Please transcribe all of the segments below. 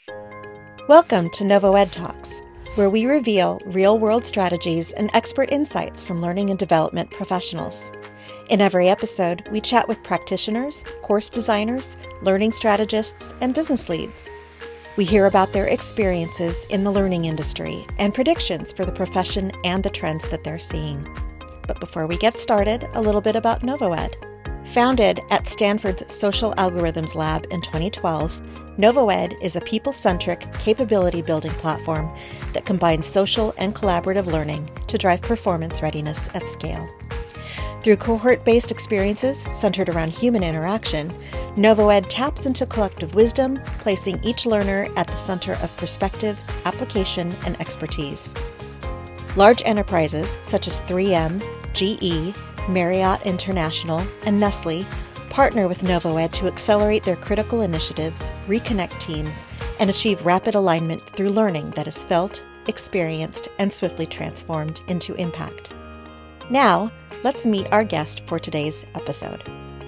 Welcome to NovoEd Talks, where we reveal real-world strategies and expert insights from learning and development professionals. In every episode, we chat with practitioners, course designers, learning strategists, and business leads. We hear about their experiences in the learning industry and predictions for the profession and the trends that they're seeing. But before we get started, a little bit about NovoEd. Founded at Stanford's Social Algorithms Lab in 2012, NovoEd is a people-centric, capability-building platform that combines social and collaborative learning to drive performance readiness at scale. Through cohort-based experiences centered around human interaction, NovoEd taps into collective wisdom, placing each learner at the center of perspective, application, and expertise. Large enterprises such as 3M, GE, Marriott International, and Nestle partner with NovoEd to accelerate their critical initiatives, reconnect teams, and achieve rapid alignment through learning that is felt, experienced, and swiftly transformed into impact. Now, let's meet our guest for today's episode.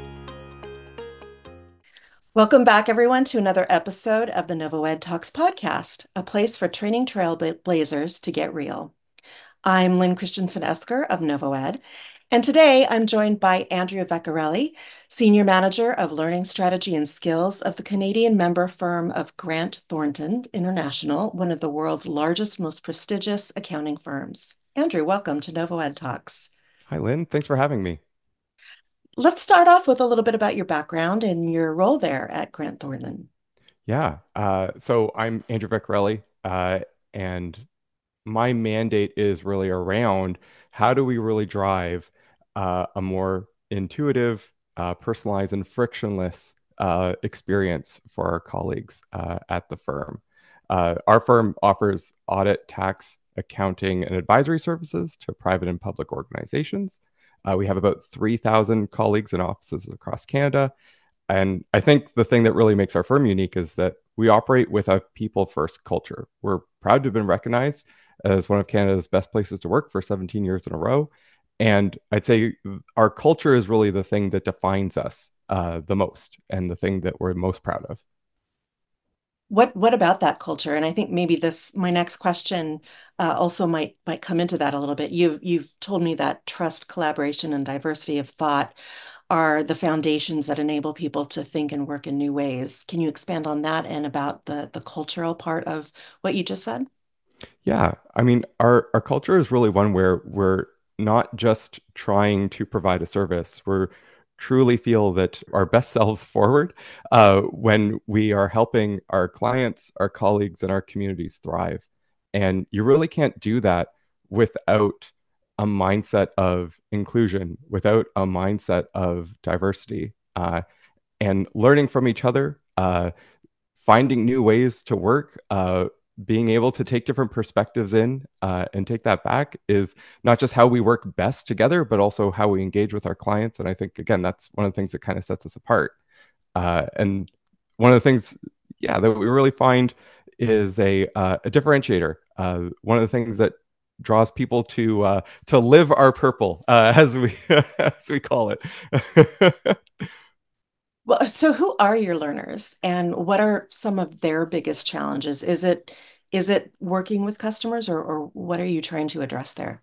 Welcome back, everyone, to another episode of the NovoEd Talks podcast, a place for training trailblazers to get real. I'm Lynn Christensen Esker of NovoEd, and today I'm joined by Andrea Vecchiarelli, Senior Manager of Learning Strategy and Skills of the Canadian member firm of Grant Thornton International, one of the world's largest, most prestigious accounting firms. Andrew, welcome to NovoEd Talks. Hi, Lynn. Thanks for having me. Let's start off with a little bit about your background and your role there at Grant Thornton. So I'm Andrew Vecchiarelli, and my mandate is really around how do we really drive a more intuitive, personalized, and frictionless experience for our colleagues at the firm. Our firm offers audit, tax, accounting, and advisory services to private and public organizations. We have about 3,000 colleagues in offices across Canada. And I think the thing that really makes our firm unique is that we operate with a people first culture. We're proud to have been recognized as one of Canada's best places to work for 17 years in a row. And I'd say our culture is really the thing that defines us the most and the thing that we're most proud of. What about that culture? And I think maybe my next question also might come into that a little bit. You've told me that trust, collaboration, and diversity of thought are the foundations that enable people to think and work in new ways. Can you expand on that and about the cultural part of what you just said? Yeah, I mean, our culture is really one where we're not just trying to provide a service. We're truly feel that our best selves forward when we are helping our clients, our colleagues, and our communities thrive. And you really can't do that without a mindset of inclusion, without a mindset of diversity, and learning from each other, finding new ways to work, being able to take different perspectives in and take that back is not just how we work best together, but also how we engage with our clients. And I think, again, that's one of the things that kind of sets us apart. And one of the things, yeah, that we really find is a differentiator. One of the things that draws people to live our purple, as we as we call it. Well, so who are your learners and what are some of their biggest challenges? Is it working with customers or what are you trying to address there?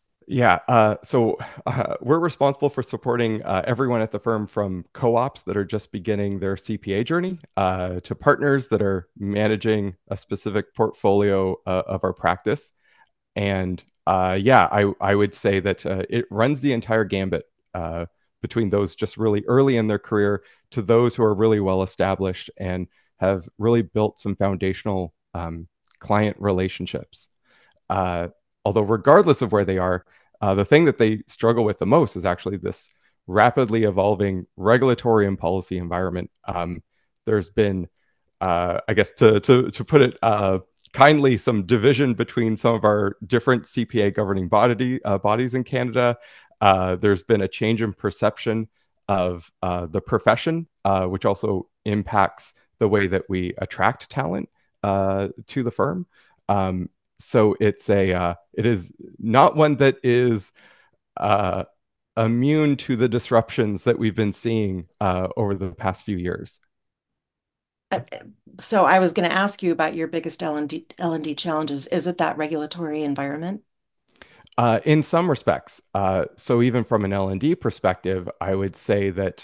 We're responsible for supporting everyone at the firm from co-ops that are just beginning their CPA journey to partners that are managing a specific portfolio of our practice. And I would say that it runs the entire gambit between those just really early in their career to those who are really well established and have really built some foundational client relationships. Uh, Although, regardless of where they are, the thing that they struggle with the most is actually this rapidly evolving regulatory and policy environment. There's been, I guess, to put it kindly, some division between some of our different CPA governing bodies in Canada. There's been a change in perception of the profession, which also impacts the way that we attract talent to the firm. So it is not one that is uh, immune to the disruptions that we've been seeing over the past few years. Uh, So I was going to ask you about your biggest L&D challenges. Is it that regulatory environment? In some respects. So even from an L&D perspective, I would say that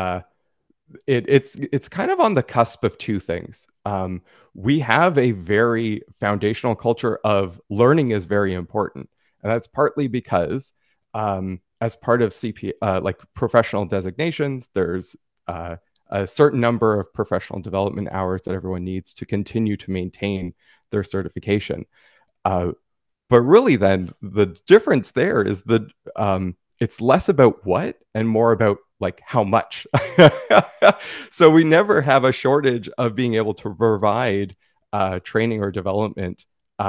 it's kind of on the cusp of two things. We have a very foundational culture of learning is very important, and that's partly because as part of CP like professional designations, there's a certain number of professional development hours that everyone needs to continue to maintain their certification. Uh, but really, then the difference there is the it's less about what and more about like how much. So we never have a shortage of being able to provide training or development.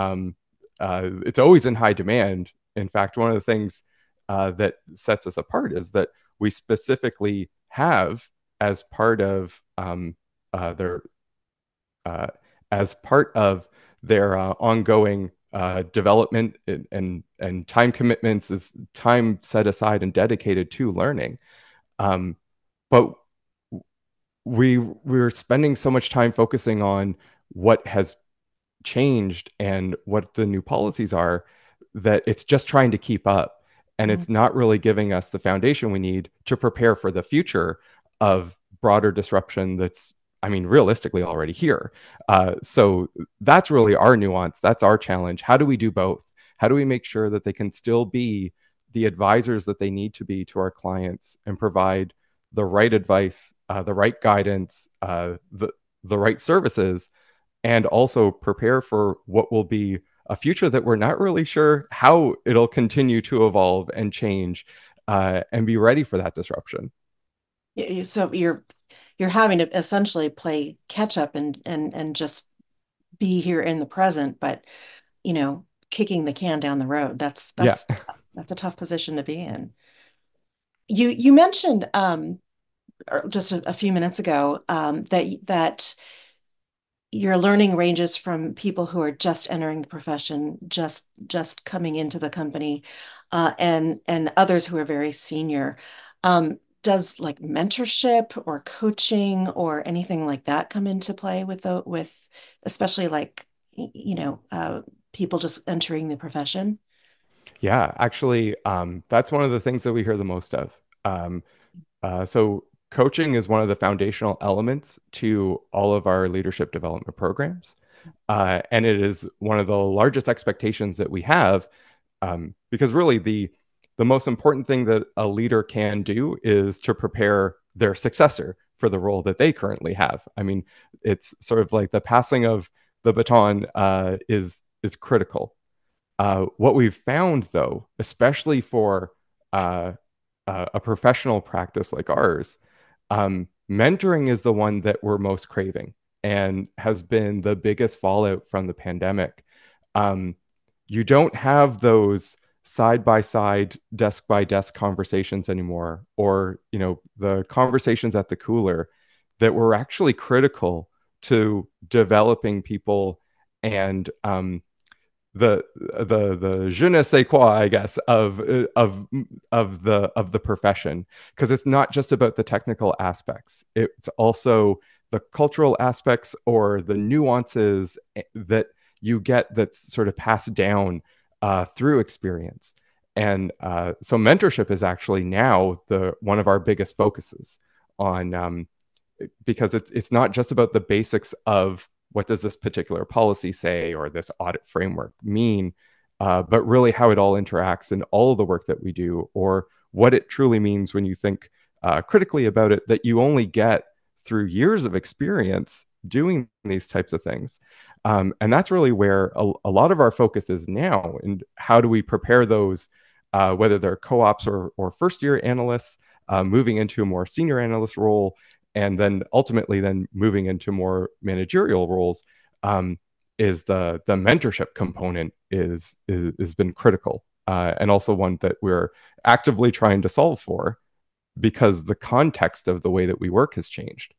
It's always in high demand. In fact, one of the things that sets us apart is that we specifically have as part of their uh, as part of their ongoing development and time commitments is time set aside and dedicated to learning. But we're spending so much time focusing on what has changed and what the new policies are that it's just trying to keep up, and Mm. it's not really giving us the foundation we need to prepare for the future of broader disruption that's, I mean, realistically already here. So that's really our nuance, that's our challenge. How do we do both? How do we make sure that they can still be the advisors that they need to be to our clients and provide the right advice, the right guidance, the right services, and also prepare for what will be a future that we're not really sure how it'll continue to evolve and change, and be ready for that disruption. So you're having to essentially play catch up and just be here in the present, but kicking the can down the road. Yeah. That's a tough position to be in. You mentioned just a few minutes ago that your learning ranges from people who are just entering the profession, just coming into the company, and others who are very senior. Does like mentorship or coaching or anything like that come into play with especially like people just entering the profession? Yeah, actually, that's one of the things that we hear the most of. Um, so coaching is one of the foundational elements to all of our leadership development programs. And it is one of the largest expectations that we have, because really the most important thing that a leader can do is to prepare their successor for the role that they currently have. I mean, it's sort of like the passing of the baton is critical. What we've found, though, especially for uh, a professional practice like ours, mentoring is the one that we're most craving and has been the biggest fallout from the pandemic. Um, you don't have those side by side, desk by desk conversations anymore, or the conversations at the cooler that were actually critical to developing people and the je ne sais quoi, I guess, of the profession, because it's not just about the technical aspects. It's also the cultural aspects or the nuances that you get that's sort of passed down through experience. And so mentorship is actually now the one of our biggest focuses on, because it's not just about the basics of what does this particular policy say or this audit framework mean, but really how it all interacts in all of the work that we do, or what it truly means when you think critically about it, that you only get through years of experience doing these types of things. And that's really where a lot of our focus is now. And how do we prepare those, whether they're co-ops or first year analysts, moving into a more senior analyst role, and then ultimately then moving into more managerial roles, is the mentorship component is has been critical, and also one that we're actively trying to solve for, because the context of the way that we work has changed.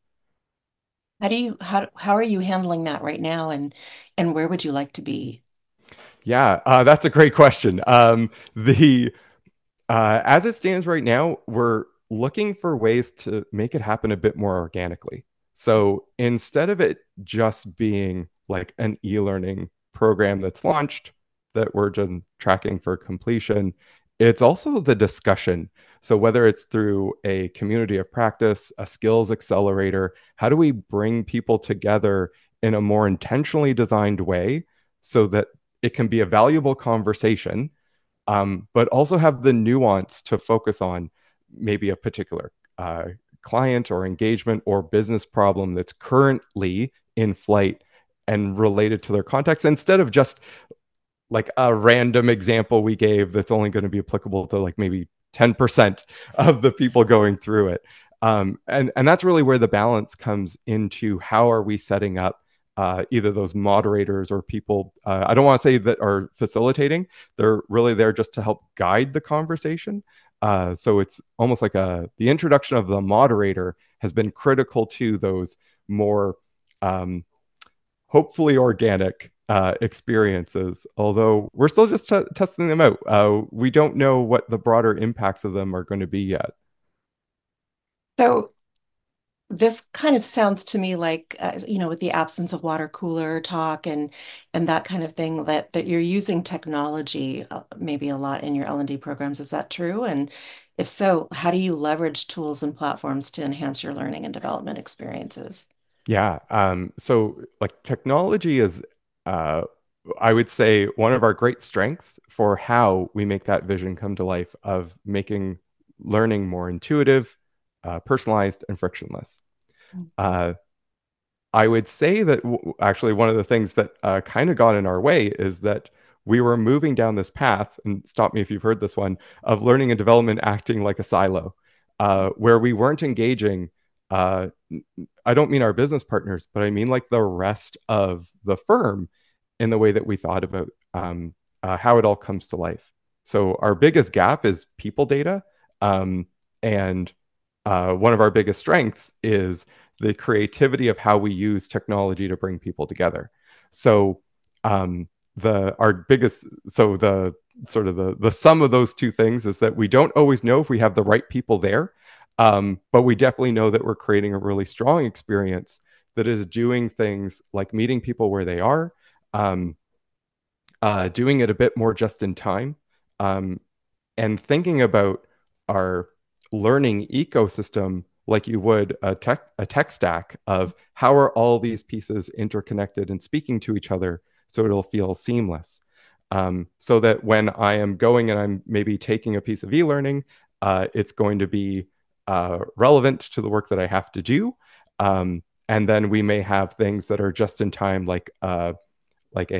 How are you handling that right now, and where would you like to be? Yeah, that's a great question. The As it stands right now, we're looking for ways to make it happen a bit more organically. So instead of it just being like an e-learning program that's launched that we're just tracking for completion, it's also the discussion. So whether it's through a community of practice, a skills accelerator, how do we bring people together in a more intentionally designed way so that it can be a valuable conversation, but also have the nuance to focus on maybe a particular client or engagement or business problem that's currently in flight and related to their context instead of just like a random example we gave that's only going to be applicable to like maybe 10% of the people going through it. And that's really where the balance comes into how are we setting up either those moderators or people, I don't want to say that are facilitating, they're really there just to help guide the conversation. So it's almost like the introduction of the moderator has been critical to those more um, hopefully organic experiences, although we're still just testing them out. We don't know what the broader impacts of them are going to be yet. So this kind of sounds to me like, with the absence of water cooler talk and that kind of thing, that you're using technology maybe a lot in your L&D programs. Is that true? And if so, how do you leverage tools and platforms to enhance your learning and development experiences? Yeah. So like technology is, uh, I would say, one of our great strengths for how we make that vision come to life of making learning more intuitive, personalized, and frictionless. Uh, I would say that actually one of the things that kind of got in our way is that we were moving down this path, and stop me if you've heard this one, of learning and development acting like a silo, where we weren't engaging. Uh, I don't mean our business partners, but I mean like the rest of the firm in the way that we thought about how it all comes to life. So our biggest gap is people data, and one of our biggest strengths is the creativity of how we use technology to bring people together. So the our biggest so the sort of the sum of those two things is that we don't always know if we have the right people there, but we definitely know that we're creating a really strong experience that is doing things like meeting people where they are, um, doing it a bit more just in time, um, and thinking about our learning ecosystem like you would a tech stack of how are all these pieces interconnected and speaking to each other so it'll feel seamless. So that when I am going and I'm maybe taking a piece of e-learning, it's going to be relevant to the work that I have to do. And then we may have things that are just in time, like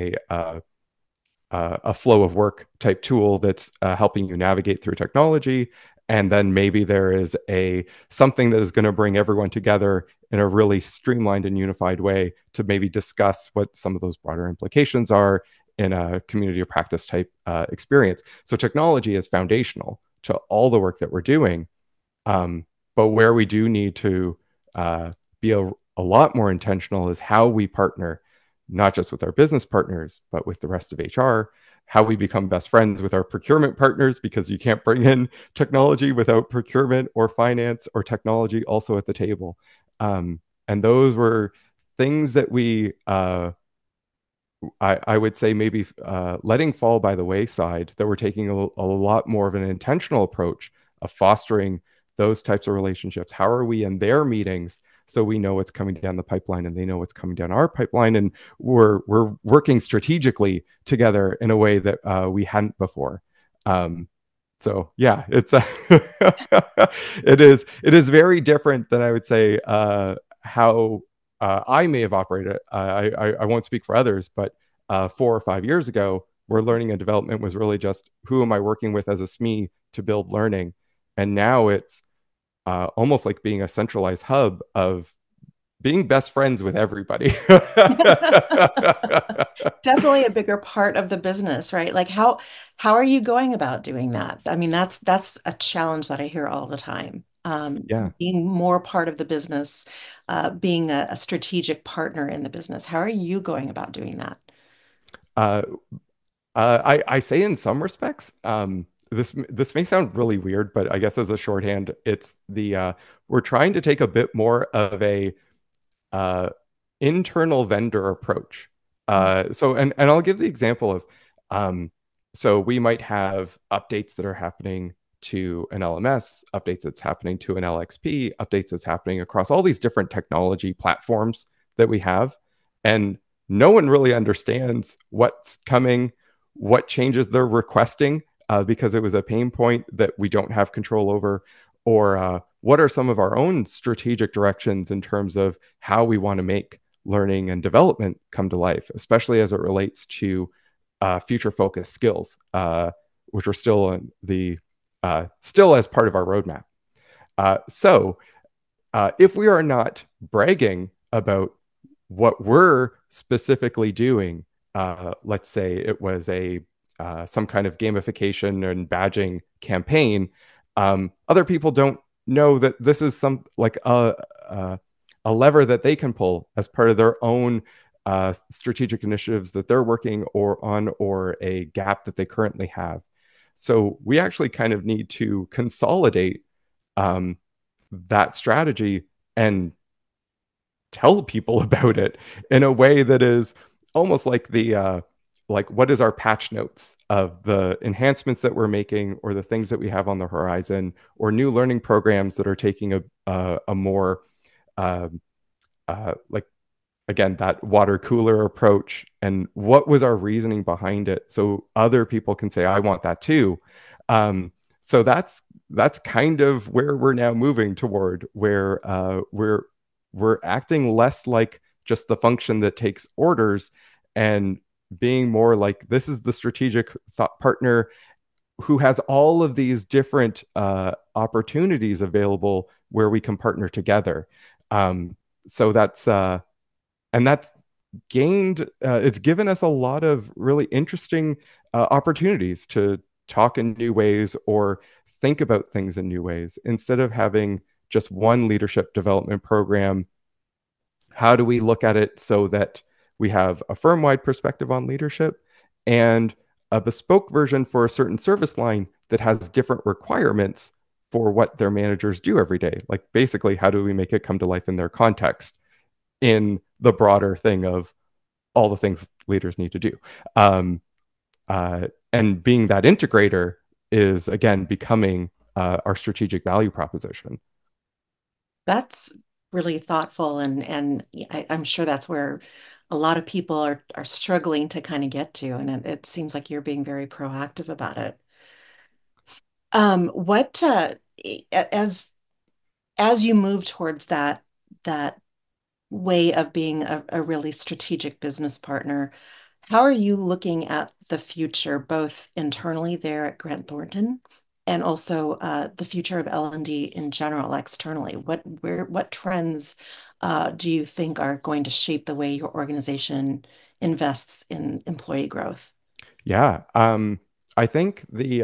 a flow of work type tool that's helping you navigate through technology. And then maybe there is a something that is going to bring everyone together in a really streamlined and unified way to maybe discuss what some of those broader implications are in a community of practice type experience. So technology is foundational to all the work that we're doing. But where we do need to be a lot more intentional is how we partner, not just with our business partners, but with the rest of HR, how we become best friends with our procurement partners, because you can't bring in technology without procurement or finance or technology also at the table. And those were things that I would say maybe letting fall by the wayside, that we're taking a lot more of an intentional approach of fostering those types of relationships. How are we in their meetings so we know what's coming down the pipeline and they know what's coming down our pipeline, and we're working strategically together in a way that we hadn't before. So yeah, it's it is very different than I would say how I may have operated. I won't speak for others, but 4 or 5 years ago, where learning and development was really just who am I working with as a SME to build learning, and now it's almost like being a centralized hub of being best friends with everybody. Definitely a bigger part of the business, right? Like how are you going about doing that? I mean, that's a challenge that I hear all the time. Yeah. Being more part of the business, being a strategic partner in the business. How are you going about doing that? Uh, I say in some respects, this may sound really weird, but I guess as a shorthand, it's the we're trying to take a bit more of a uh, internal vendor approach. Mm. And I'll give the example of um, so we might have updates that are happening to an LMS, updates that's happening to an LXP, updates that's happening across all these different technology platforms that we have. And no one really understands what's coming, what changes they're requesting, because it was a pain point that we don't have control over, or what are some of our own strategic directions in terms of how we want to make learning and development come to life, especially as it relates to future focused skills, which are still in the still as part of our roadmap. If we are not bragging about what we're specifically doing, let's say it was a some kind of gamification and badging campaign, other people don't know that this is some like a lever that they can pull as part of their own strategic initiatives that they're working or on, or a gap that they currently have. So we actually kind of need to consolidate um, that strategy and tell people about it in a way that is almost like the like what is our patch notes of the enhancements that we're making, or the things that we have on the horizon, or new learning programs that are taking a more uh, like, again, that water cooler approach, and what was our reasoning behind it, so other people can say I want that too. So that's kind of where we're now moving toward, where we're acting less like just the function that takes orders, and being more like this is the strategic thought partner who has all of these different opportunities available where we can partner together. So that's gained it's given us a lot of really interesting opportunities to talk in new ways or think about things in new ways, instead of having just one leadership development program. How do we look at it so that we have a firm-wide perspective on leadership, and a bespoke version for a certain service line that has different requirements for what their managers do every day? Like, basically, how do we make it come to life in their context, in the broader thing of all the things leaders need to do? Um, and being that integrator is, again, becoming our strategic value proposition. That's really thoughtful, and I'm sure that's where a lot of people are struggling to kind of get to, and it seems like you're being very proactive about it. What as you move towards that way of being a really strategic business partner, how are you looking at the future, both internally there at Grant Thornton and also the future of L&D in general, externally? What trends do you think are going to shape the way your organization invests in employee growth? Yeah. I think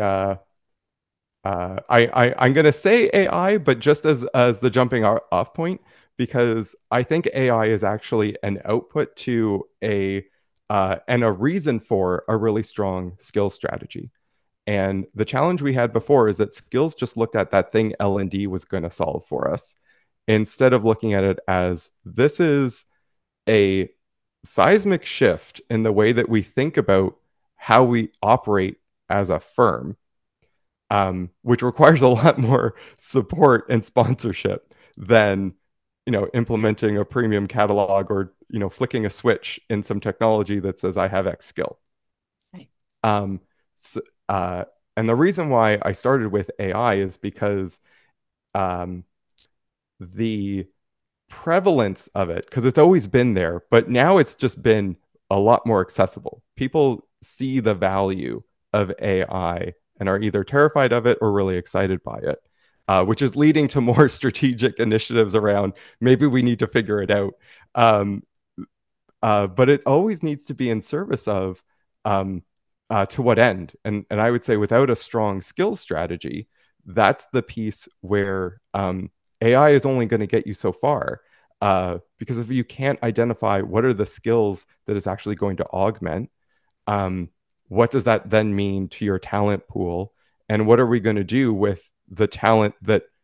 I'm gonna say AI, but just as the jumping off point, because I think AI is actually an output to a and a reason for a really strong skill strategy. And the challenge we had before is that skills just looked at that thing L&D was going to solve for us, instead of looking at it as this is a seismic shift in the way that we think about how we operate as a firm, which requires a lot more support and sponsorship than implementing a premium catalog, or flicking a switch in some technology that says I have X skill. Right. Um, so, and the reason why I started with AI is because um, the prevalence of it, because it's always been there, but now it's just been a lot more accessible. People see the value of AI and are either terrified of it or really excited by it, which is leading to more strategic initiatives around maybe we need to figure it out. Um, but it always needs to be in service of um, to what end? And I would say without a strong skills strategy, that's the piece where AI is only going to get you so far. Because if you can't identify what are the skills that is actually going to augment, um, what does that then mean to your talent pool? And what are we going to do with the talent that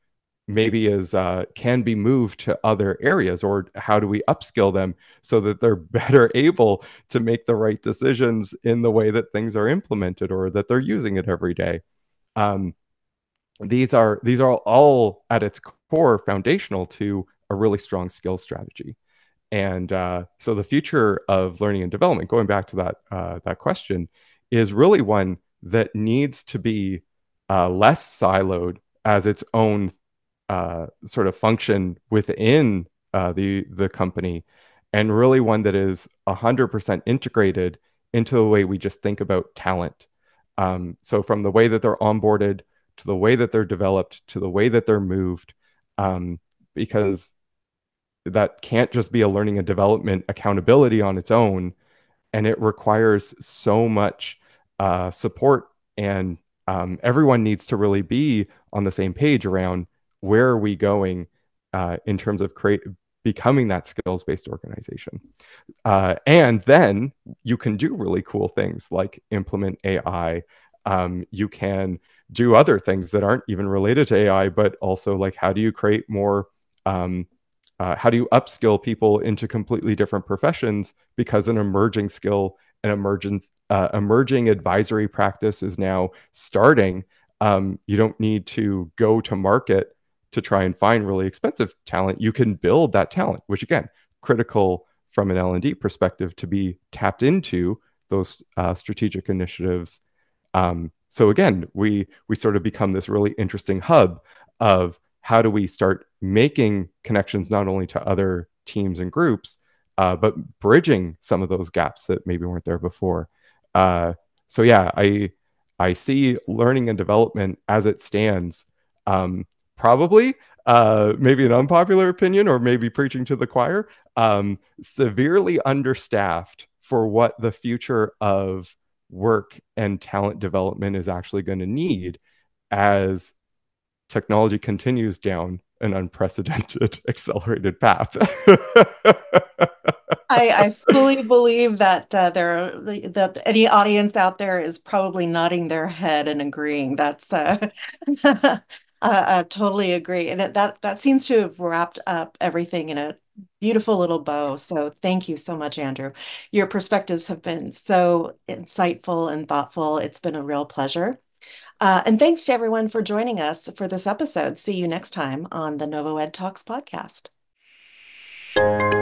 maybe is can be moved to other areas, or how do we upskill them so that they're better able to make the right decisions in the way that things are implemented or that they're using it every day. um, these are all at its core foundational to a really strong skill strategy. And so the future of learning and development, going back to that question, is really one that needs to be less siloed as its own sort of function within the company, and really one that is 100% integrated into the way we just think about talent. So from the way that they're onboarded to the way that they're developed to the way that they're moved, because that can't just be a learning and development accountability on its own, and it requires so much support, and everyone needs to really be on the same page around where are we going in terms of becoming that skills-based organization. And then you can do really cool things like implement AI. You can do other things that aren't even related to AI, but also like how do you create more how do you upskill people into completely different professions, because an emerging skill, an emerging advisory practice is now starting. You don't need to go to market to try and find really expensive talent. You can build that talent, which again, critical from an L&D perspective to be tapped into those strategic initiatives. So again, we sort of become this really interesting hub of how do we start making connections not only to other teams and groups, but bridging some of those gaps that maybe weren't there before. So yeah, I see learning and development as it stands, probably maybe an unpopular opinion or maybe preaching to the choir, severely understaffed for what the future of work and talent development is actually going to need as technology continues down an unprecedented accelerated path. I fully believe that that any audience out there is probably nodding their head and agreeing. That's I totally agree, and that seems to have wrapped up everything in a beautiful little bow. So thank you so much, Andrew. Your perspectives have been so insightful and thoughtful. It's been a real pleasure. And thanks to everyone for joining us for this episode. See you next time on the NovoEd Talks podcast.